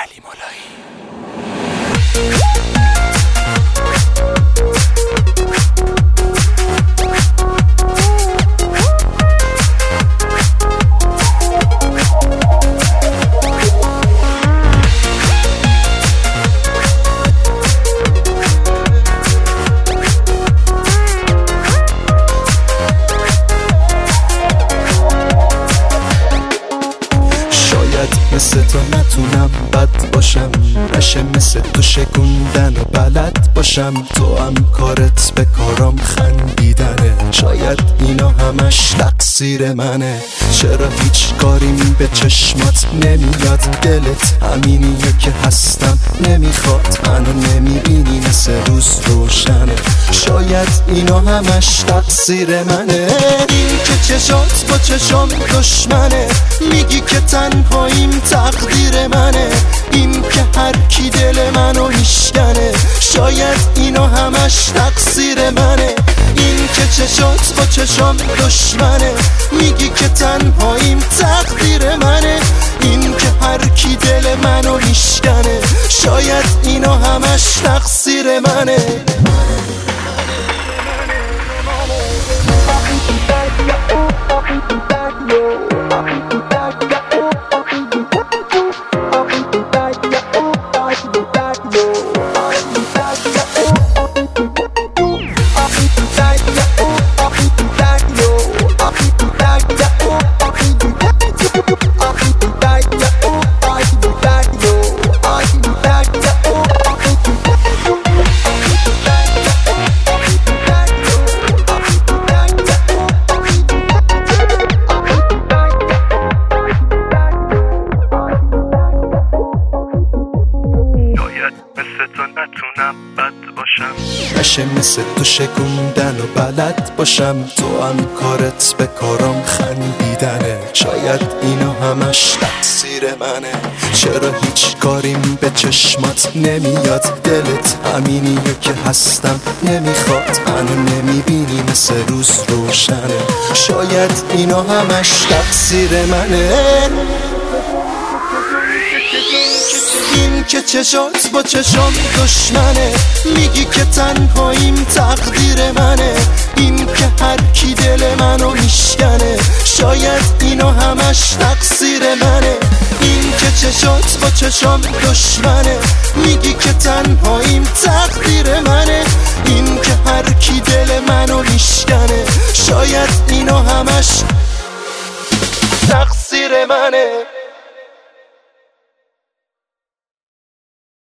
علی مولایی. مثل تو نتونم بد باشم، نشه مثل تو شکوندن و بلد باشم. تو هم کارت به کارام خندیدنه، شاید اینا همش تقصیر منه. چرا هیچ کاریم به چشمات نمیاد؟ دلت همینیه که هستم نمیخواد، منو نمیبینی مثل روز روشنه. شاید اینا همش تقصیر منه. این که چشات با چشام دشمنه، میگی که تنهاییم تقدیر منه. این که هر کی دل منو میشکنه، شاید اینا همش تقصیر منه. این که چشات با چشام دشمنه، میگی که تنهاییم تقدیر منه. این که هر کی دل منو میشکنه، شاید اینا همش تقصیر منه. نشه مثل تو شکوندن و بلد باشم. تو هم کارت به کارام خندیدنه، شاید اینا همش تقصیر منه. چرا هیچ کاریم به چشمات نمیاد؟ دلت همینیه که هستم نمیخواد، منو نمیبینی مثل روز روشنه. شاید اینا همش تقصیر منه. این که چشات با چشام دشمنه، میگی که تنهاییم تقدیر منه. این که هر کی دل منو میشکنه، شاید اینا همش تقصیر منه. این که چشات با چشام دشمنه، میگی که تنهاییم تقدیر منه. این که هر کی دل منو میشکنه، شاید اینا همش تقصیر منه.